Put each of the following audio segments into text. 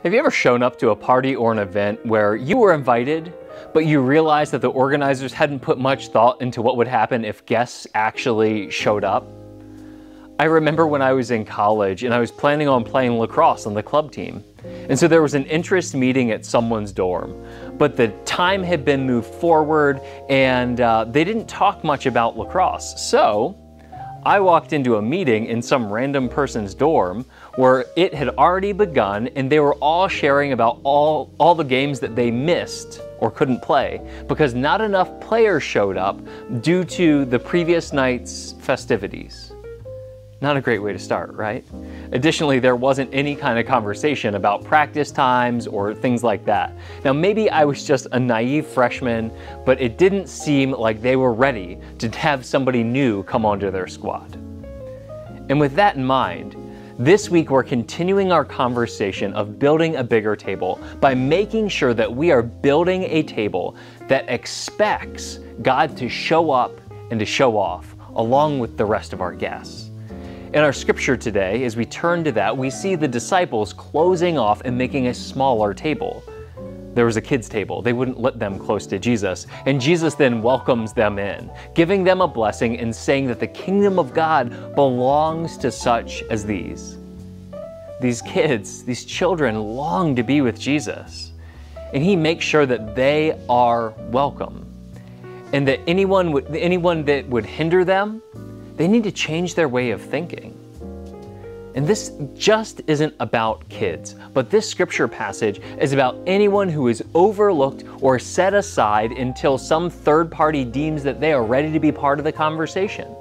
Have you ever shown up to a party or an event where you were invited, but you realized that the organizers hadn't put much thought into what would happen if guests actually showed up? I remember when I was in college and I was planning on playing lacrosse on the club team. And so there was an interest meeting at someone's dorm, but the time had been moved forward and they didn't talk much about lacrosse. So I walked into a meeting in some random person's dorm where it had already begun and they were all sharing about all the games that they missed or couldn't play because not enough players showed up due to the previous night's festivities. Not a great way to start, right? Additionally, there wasn't any kind of conversation about practice times or things like that. Now, maybe I was just a naive freshman, but it didn't seem like they were ready to have somebody new come onto their squad. And with that in mind, this week we're continuing our conversation of building a bigger table by making sure that we are building a table that expects God to show up and to show off along with the rest of our guests. In our scripture today, as we turn to that, we see the disciples closing off and making a smaller table. There was a kids' table. They wouldn't let them close to Jesus. And Jesus then welcomes them in, giving them a blessing and saying that the kingdom of God belongs to such as these. These kids, these children long to be with Jesus. And he makes sure that they are welcome. And that anyone that would hinder them, they need to change their way of thinking. And this just isn't about kids, but this scripture passage is about anyone who is overlooked or set aside until some third party deems that they are ready to be part of the conversation.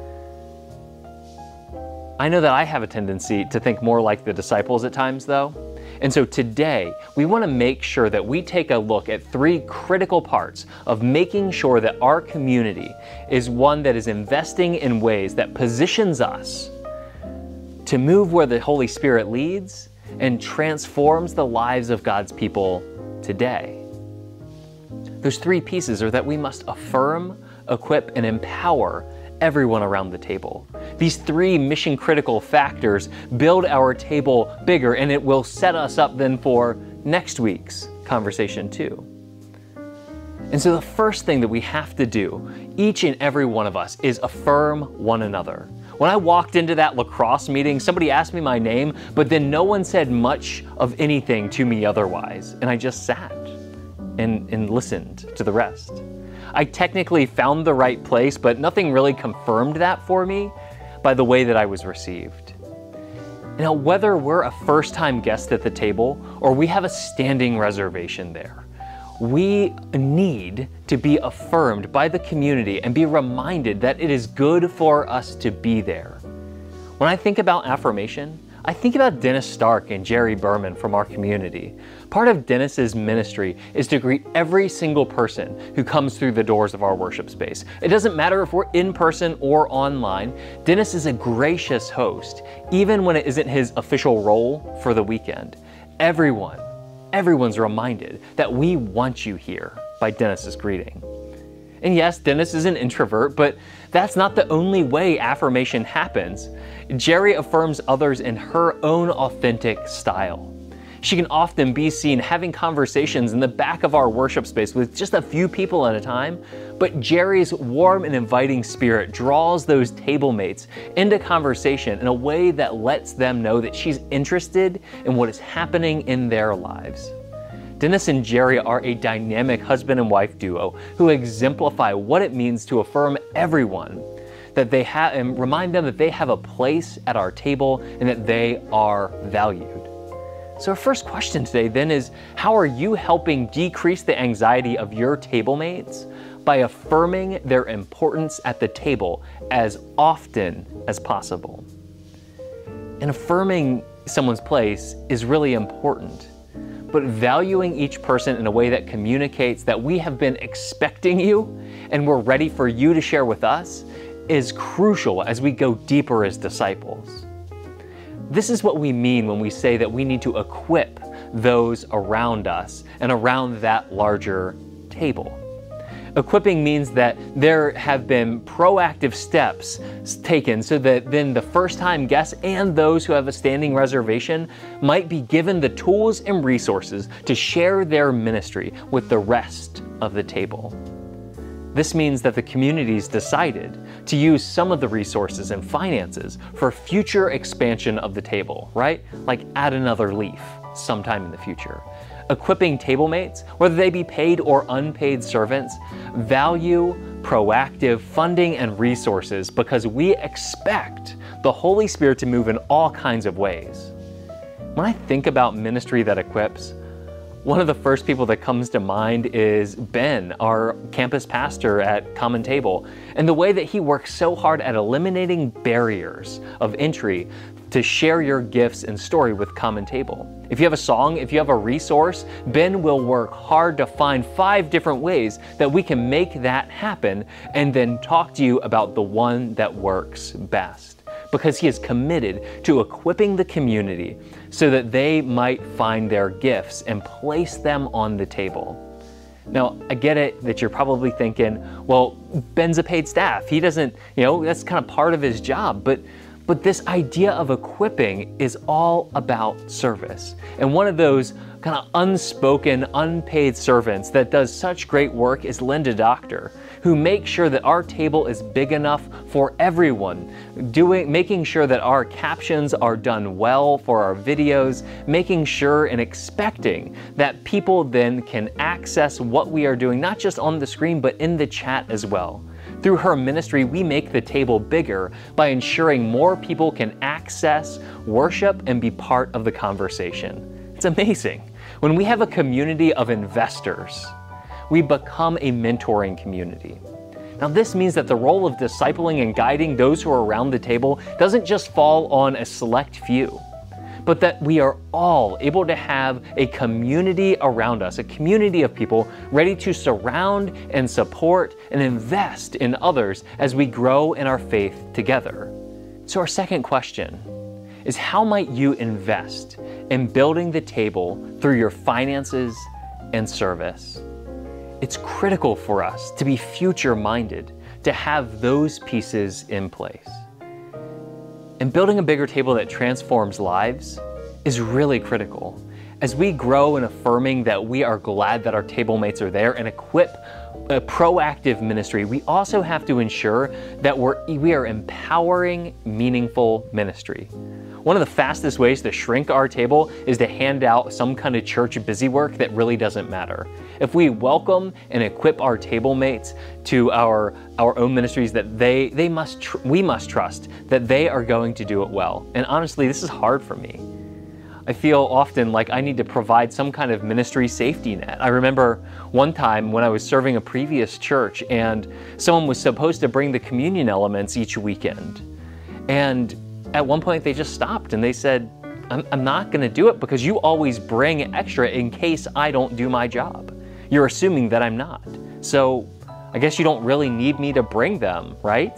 I know that I have a tendency to think more like the disciples at times, though. And so today, we want to make sure that we take a look at three critical parts of making sure that our community is one that is investing in ways that positions us to move where the Holy Spirit leads and transforms the lives of God's people today. Those three pieces are that we must affirm, equip, and empower everyone around the table. These three mission-critical factors build our table bigger, and it will set us up then for next week's conversation too. And so the first thing that we have to do, each and every one of us, is affirm one another. When I walked into that lacrosse meeting, somebody asked me my name, but then no one said much of anything to me otherwise, and I just sat and listened to the rest. I technically found the right place, but nothing really confirmed that for me by the way that I was received. Now, whether we're a first-time guest at the table or we have a standing reservation there, we need to be affirmed by the community and be reminded that it is good for us to be there. When I think about affirmation, I think about Dennis Stark and Jerry Berman from our community. Part of Dennis's ministry is to greet every single person who comes through the doors of our worship space. It doesn't matter if we're in person or online. Dennis is a gracious host, even when it isn't his official role for the weekend. Everyone's reminded that we want you here by Dennis's greeting. And yes, Dennis is an introvert, but that's not the only way affirmation happens. Jerry affirms others in her own authentic style. She can often be seen having conversations in the back of our worship space with just a few people at a time, but Jerry's warm and inviting spirit draws those table mates into conversation in a way that lets them know that she's interested in what is happening in their lives. Dennis and Jerry are a dynamic husband and wife duo who exemplify what it means to affirm everyone that they have and remind them that they have a place at our table and that they are valued. So our first question today then is, how are you helping decrease the anxiety of your table mates by affirming their importance at the table as often as possible? And affirming someone's place is really important. But valuing each person in a way that communicates that we have been expecting you and we're ready for you to share with us is crucial as we go deeper as disciples. This is what we mean when we say that we need to equip those around us and around that larger table. Equipping means that there have been proactive steps taken so that then the first-time guests and those who have a standing reservation might be given the tools and resources to share their ministry with the rest of the table. This means that the community's decided to use some of the resources and finances for future expansion of the table, right? Like add another leaf sometime in the future. Equipping table mates, whether they be paid or unpaid servants, value proactive funding and resources because we expect the Holy Spirit to move in all kinds of ways. When I think about ministry that equips, one of the first people that comes to mind is Ben, our campus pastor at Common Table, and the way that he works so hard at eliminating barriers of entry to share your gifts and story with Common Table. If you have a song, if you have a resource, Ben will work hard to find 5 different ways that we can make that happen and then talk to you about the one that works best. Because he is committed to equipping the community so that they might find their gifts and place them on the table. Now, I get it that you're probably thinking, well, Ben's a paid staff. He doesn't, that's kind of part of his job. But this idea of equipping is all about service. And one of those kind of unspoken, unpaid servants that does such great work is Linda Doctor, who makes sure that our table is big enough for everyone, making sure that our captions are done well for our videos, making sure and expecting that people then can access what we are doing, not just on the screen, but in the chat as well. Through her ministry, we make the table bigger by ensuring more people can access worship and be part of the conversation. It's amazing. When we have a community of investors, we become a mentoring community. Now, this means that the role of discipling and guiding those who are around the table doesn't just fall on a select few, but that we are all able to have a community around us, a community of people ready to surround and support and invest in others as we grow in our faith together. So our second question is, how might you invest in building the table through your finances and service? It's critical for us to be future-minded, to have those pieces in place. And building a bigger table that transforms lives is really critical. As we grow in affirming that we are glad that our table mates are there and equip a proactive ministry, we also have to ensure that we are empowering meaningful ministry. One of the fastest ways to shrink our table is to hand out some kind of church busy work that really doesn't matter. If we welcome and equip our table mates to our own ministries, that we must trust that they are going to do it well. And honestly, this is hard for me. I feel often like I need to provide some kind of ministry safety net. I remember one time when I was serving a previous church and someone was supposed to bring the communion elements each weekend. And at one point they just stopped and they said, I'm not gonna do it because you always bring extra in case I don't do my job. You're assuming that I'm not. So I guess you don't really need me to bring them, right?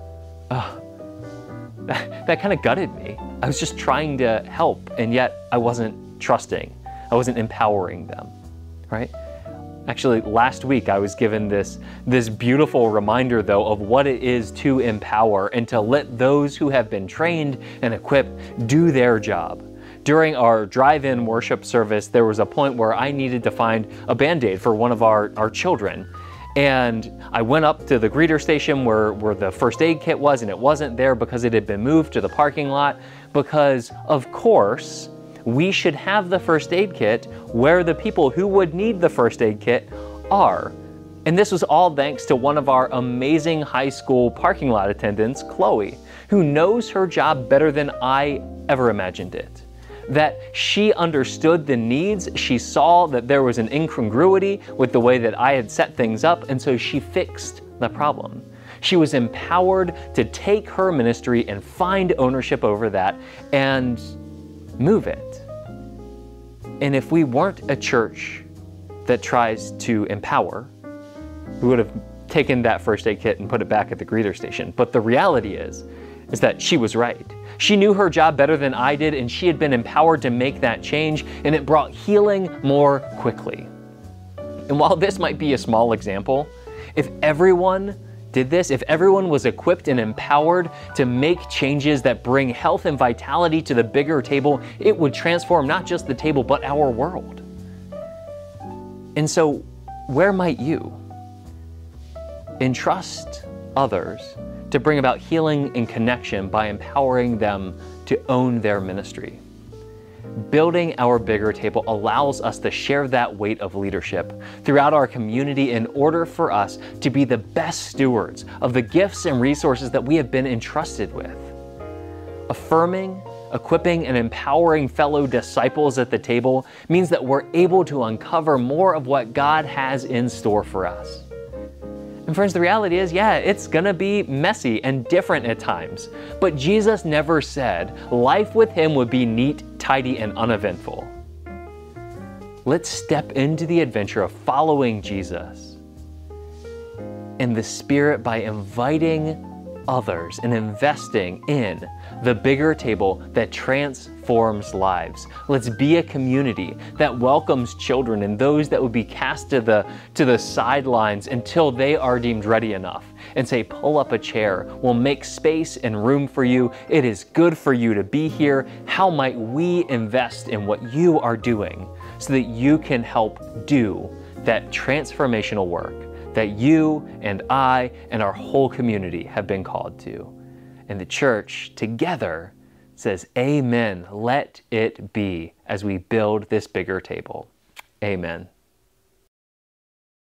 That kind of gutted me. I was just trying to help, and yet I wasn't trusting. I wasn't empowering them, right? Actually, last week I was given this beautiful reminder, though, of what it is to empower and to let those who have been trained and equipped do their job. During our drive-in worship service, there was a point where I needed to find a Band-Aid for one of our children. And I went up to the greeter station where the first aid kit was, and it wasn't there because it had been moved to the parking lot, because of course, we should have the first aid kit where the people who would need the first aid kit are. And this was all thanks to one of our amazing high school parking lot attendants, Chloe, who knows her job better than I ever imagined it. That she understood the needs, she saw that there was an incongruity with the way that I had set things up, and so she fixed the problem. She was empowered to take her ministry and find ownership over that and move it. And if we weren't a church that tries to empower, we would have taken that first aid kit and put it back at the greeter station. But the reality is that she was right. She knew her job better than I did, and she had been empowered to make that change, and it brought healing more quickly. And while this might be a small example, If everyone did this, if everyone was equipped and empowered to make changes that bring health and vitality to the bigger table, it would transform not just the table, but our world. And so, where might you entrust others to bring about healing and connection by empowering them to own their ministry? Building our bigger table allows us to share that weight of leadership throughout our community in order for us to be the best stewards of the gifts and resources that we have been entrusted with. Affirming, equipping, and empowering fellow disciples at the table means that we're able to uncover more of what God has in store for us. And friends, the reality is, yeah, it's gonna be messy and different at times. But Jesus never said life with Him would be neat, tidy, and uneventful. Let's step into the adventure of following Jesus in the Spirit by inviting others and investing in the bigger table that transforms lives. Let's be a community that welcomes children and those that would be cast to the sidelines until they are deemed ready enough, and say, pull up a chair, we'll make space and room for you. It is good for you to be here. How might we invest in what you are doing so that you can help do that transformational work that you and I and our whole community have been called to? And the church together says, amen, let it be, as we build this bigger table. Amen.